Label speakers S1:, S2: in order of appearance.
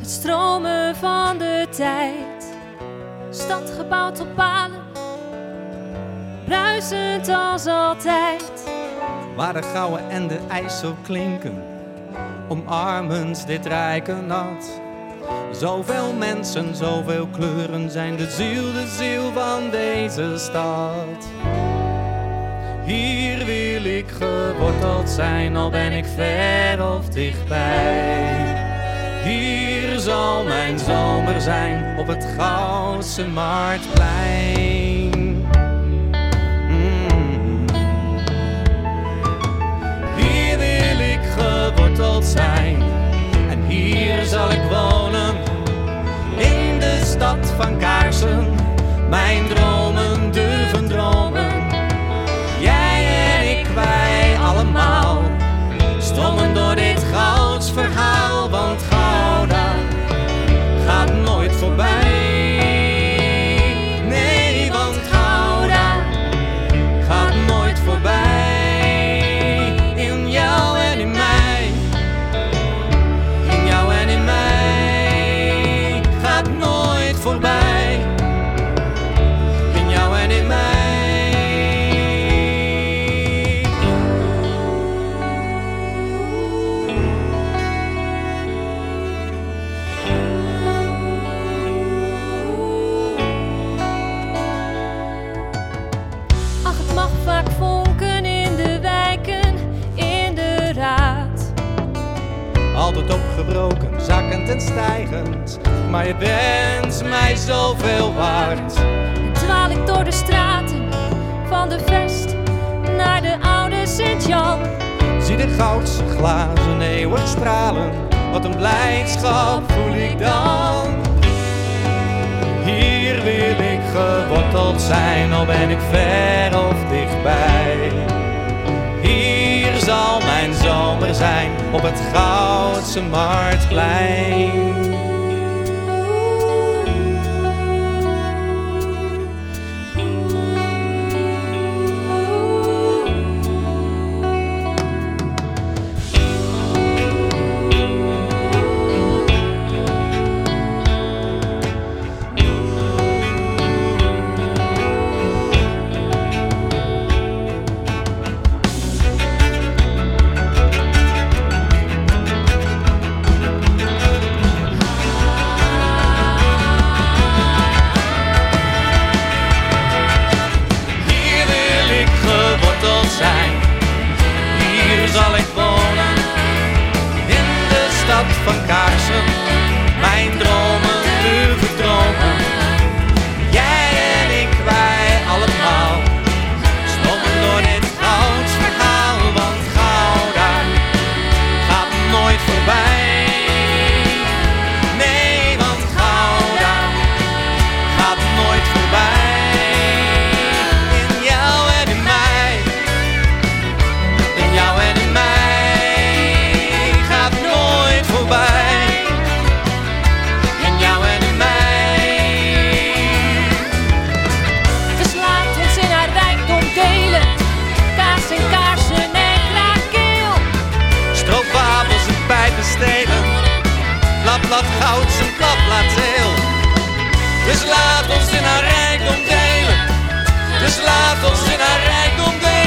S1: het stromen van de tijd. Stad gebouwd op palen, bruisend als altijd.
S2: Waar de Gouwe en de IJssel klinken, omarmens dit rijke nat. Zoveel mensen, zoveel kleuren zijn de ziel van deze stad. Hier wil ik geworteld zijn, al ben ik ver of dichtbij. Hier zal mijn zomer zijn, op het Goudse Marktplein. Hier wil ik geworteld zijn, en hier zal ik wonen. In de stad van kaarsen, mijn dromen durven dromen. Jij en ik, wij allemaal, stromen door dit Gouds verhaal. Want Gouda gaat nooit voorbij. Nee, want Gouda gaat nooit voorbij. In jou en in mij, in jou en in mij, gaat nooit voorbij. In jou en in mij.
S1: Ach, het mag vaak vonken in de wijken, in de raad.
S2: Altijd opgebroken, zakkend en stijgend, maar je bent mij zoveel waard.
S1: Dwaal ik door de straten, van de Vest naar de oude Sint-Jan.
S2: Zie de goudse glazen eeuwig stralen, wat een blijdschap voel ik dan. Hier wil ik geworteld zijn, al ben ik ver of dichtbij. Hier zal mijn zomer zijn, op het Goudse Marktplein. Hier zal ik wonen, in de stad van kaarsen, mijn dromen durven dromen. Jij en ik, wij allemaal, stromen door dit Gouds verhaal. Want Gouda gaat nooit voorbij. Nee, want Gouda gaat nooit voorbij. Laat goud zijn klap laat heel. Dus laat ons in haar rijkdom delen. Dus laat ons in haar rijkdom delen.